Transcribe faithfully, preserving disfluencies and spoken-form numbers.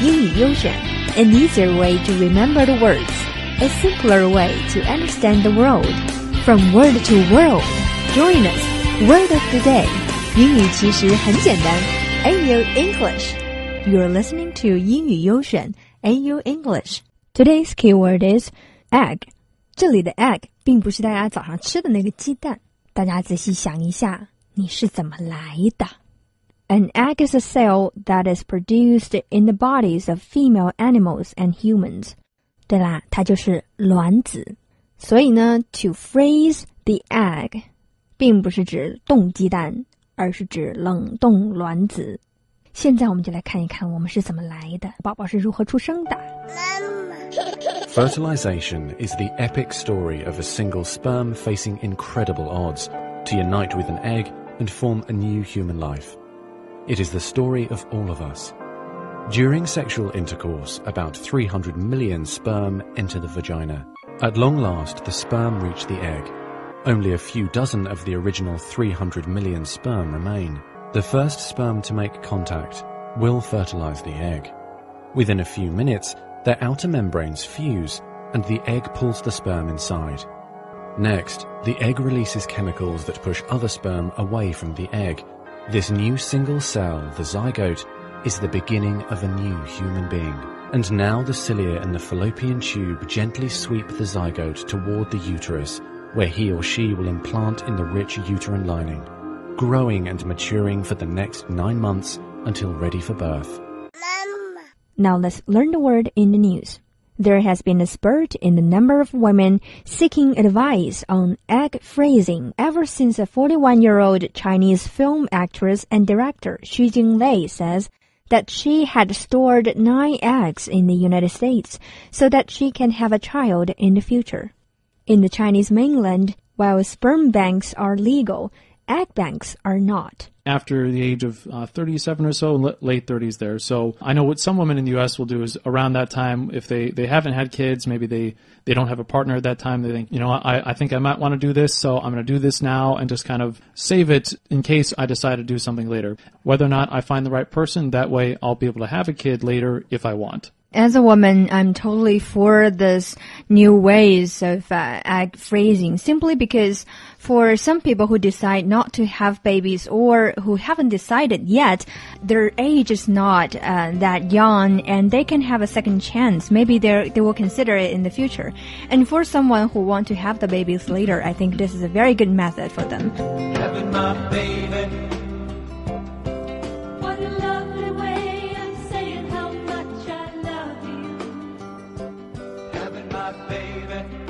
英语优选 An easier way to remember the words, a simpler way to understand the world. From word to world, join us. Word of the day. 英语其实很简单 A U English. You're listening to 英语优选 A U English. Today's keyword is egg. 这里的 egg 并不是大家早上吃的那个鸡蛋，大家仔细想一下，你是怎么来的？ An egg is a cell that is produced in the bodies of female animals and humans. 对啦，它就是卵子。所以呢 to freeze the egg 并不是指冻鸡蛋，而是指冷冻卵子。现在我们就来看一看我们是怎么来的，宝宝是如何出生的。 Fertilization is the epic story of a single sperm facing incredible odds to unite with an egg and form a new human life. It is the story of all of us. During sexual intercourse, about three hundred million sperm enter the vagina. At long last, the sperm reach the egg. Only a few dozen of the original three hundred million sperm remain. The first sperm to make contact will fertilize the egg. Within a few minutes, their outer membranes fuse, and the egg pulls the sperm inside. Next, the egg releases chemicals that push other sperm away from the egg. This new single cell, the zygote, is the beginning of a new human being. And now the cilia in the fallopian tube gently sweep the zygote toward the uterus, where he or she will implant in the rich uterine lining, growing and maturing for the next nine months until ready for birth. Now let's learn the word in the news. There has been a spurt in the number of women seeking advice on egg freezing ever since a forty-one-year-old Chinese film actress and director Xu Jinglei says that she had stored nine eggs in the United States so that she can have a child in the future. In the Chinese mainland, while sperm banks are legal, egg banks are not. After the age of uh, thirty-seven or so, late thirties there. So I know what some women in the U S will do is around that time, if they, they haven't had kids, maybe they, they don't have a partner at that time, they think, you know, I, I think I might want to do this, so I'm going to do this now and just kind of save it in case I decide to do something later. Whether or not I find the right person, that way I'll be able to have a kid later if I want. As a woman, I'm totally for this new ways of uh, egg freezing, simply because for some people who decide not to have babies or who haven't decided yet, their age is not uh, that young and they can have a second chance. Maybe they they will consider it in the future. And for someone who want to have the babies later, I think this is a very good method for them. Having my baby. What a lovely way of saying how much I love you. Having my baby.